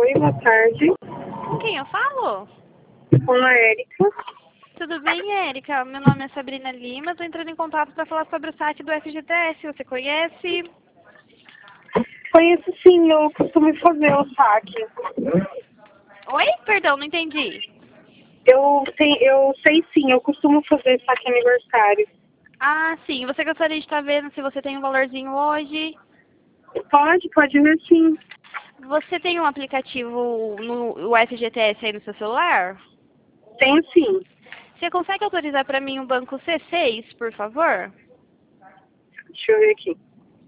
Oi, boa tarde. Com quem eu falo? Com a Érica. Tudo bem, Érica? Meu nome é Sabrina Lima, estou entrando em contato para falar sobre o site do FGTS. Você conhece? Conheço sim, eu costumo fazer o saque. Oi? Perdão, não entendi. Eu sei sim, eu costumo fazer saque aniversário. Ah, sim. Você gostaria de estar vendo se você tem um valorzinho hoje? Pode ver sim. Você tem um aplicativo no FGTS aí no seu celular? Tenho sim. Você consegue autorizar para mim o banco C6, por favor? Deixa eu ver aqui.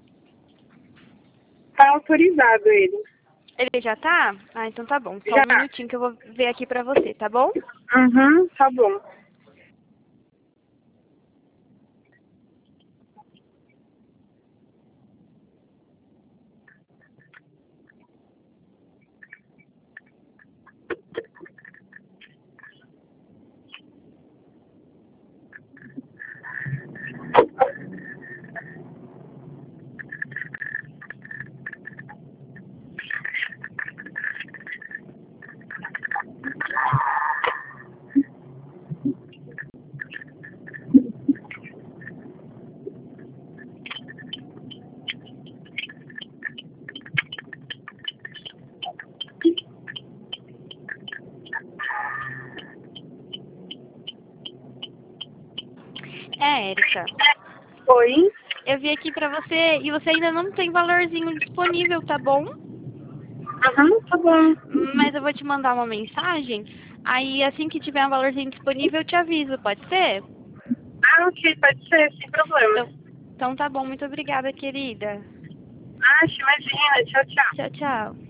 Tá autorizado ele. Ele já tá? Ah, então tá bom. Só Já. um minutinho que eu vou ver aqui pra você, tá bom? Uhum, tá bom. Érica, Oi? eu vi aqui pra você e você ainda não tem valorzinho disponível, tá bom? Uhum, tá bom. Mas eu vou te mandar uma mensagem, aí assim que tiver um valorzinho disponível eu te aviso, pode ser? Ah, ok, pode ser, sem problema. Então tá bom, muito obrigada, querida. Imagina, tchau, tchau. Tchau, tchau.